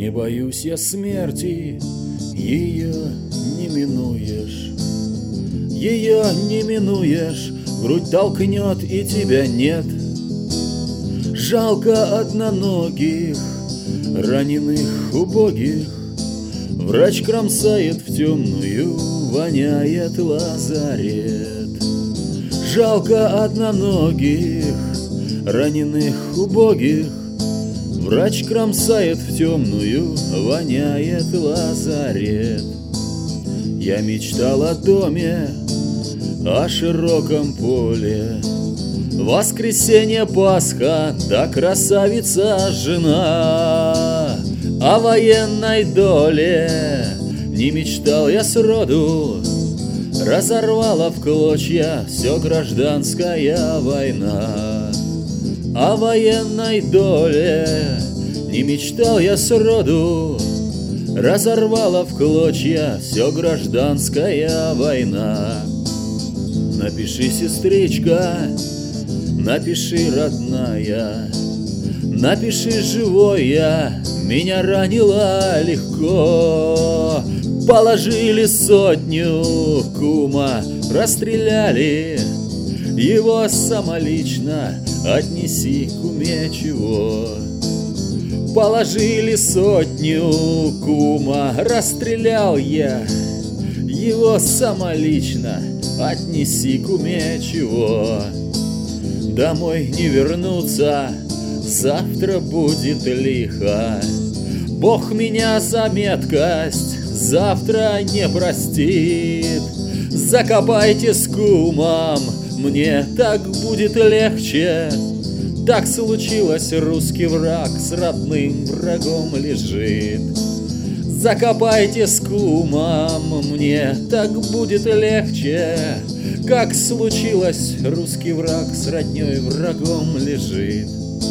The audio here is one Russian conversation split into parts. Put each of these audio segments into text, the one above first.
Не боюсь я смерти, ее не минуешь. Ее не минуешь, грудь толкнет и тебя нет. Жалко одноногих, раненых, убогих. Врач кромсает в темную, воняет лазарет. Жалко одноногих, раненых, убогих. Врач кромсает в темную, воняет лазарет. Я мечтал о доме, о широком поле. Воскресенье, Пасха, да красавица жена. О военной доле не мечтал я сроду. Разорвала в клочья все гражданская война. О военной доле не мечтал я сроду. Разорвала в клочья все гражданская война. Напиши, сестричка, напиши, родная, напиши, живой я, меня ранило легко. Положили сотню, кума расстреляли, его самолично отнеси куме чего. Положили сотню, кума расстрелял я, его самолично отнеси куме чего. Домой не вернуться, завтра будет лихо. Бог меня за меткость завтра не простит. Закопайте с кумом, мне так будет легче. Так случилось, русский враг с родным врагом лежит. Закопайте с кумом, мне так будет легче. Как случилось, русский враг с роднёй врагом лежит.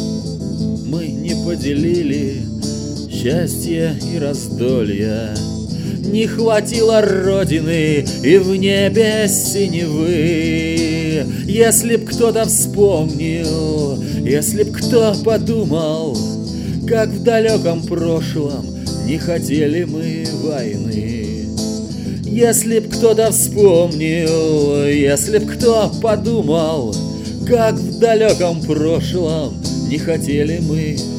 Мы не поделили счастья и раздолья, не хватило родины и в небе синевы. Если б кто-то вспомнил, если б кто подумал, как в далеком прошлом не хотели мы войны. Если б кто-то вспомнил, если б кто подумал, как в далеком прошлом не хотели мы